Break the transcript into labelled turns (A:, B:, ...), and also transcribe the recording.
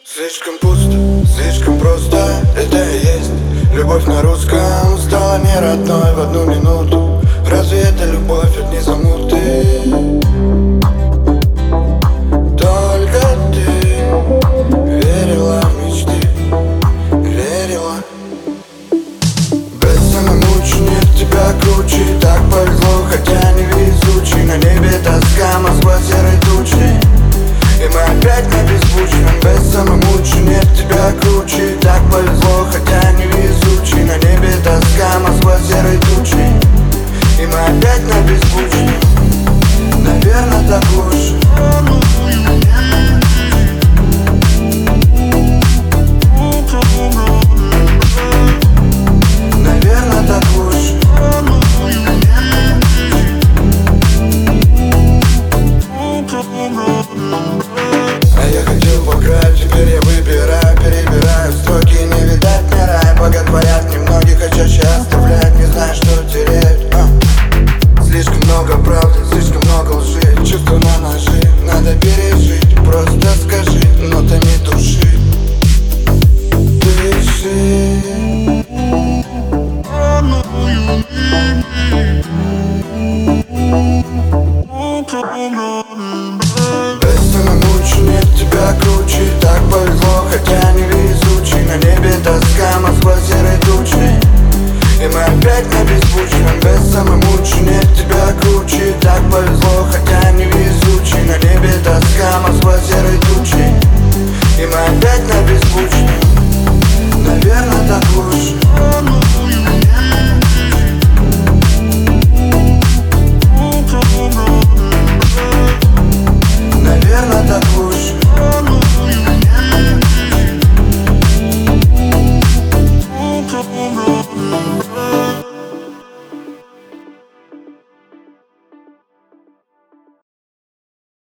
A: Слишком пусто, слишком просто, это и есть любовь на русском. Стала не родной в одну минуту. Разве это любовь от незамуты? Только ты верила в мечты, верила. Без самомучения тебя круче. Так повезло, хотя не везучий. На небе тоска, Москва серой тучей, и мы опять на беззвучном. Без самомучения тебя круче. Так повезло, хотя не везучий. На небе тоска, Москва серой тучей, и мы опять на беззвучном. Наверное, так лучше.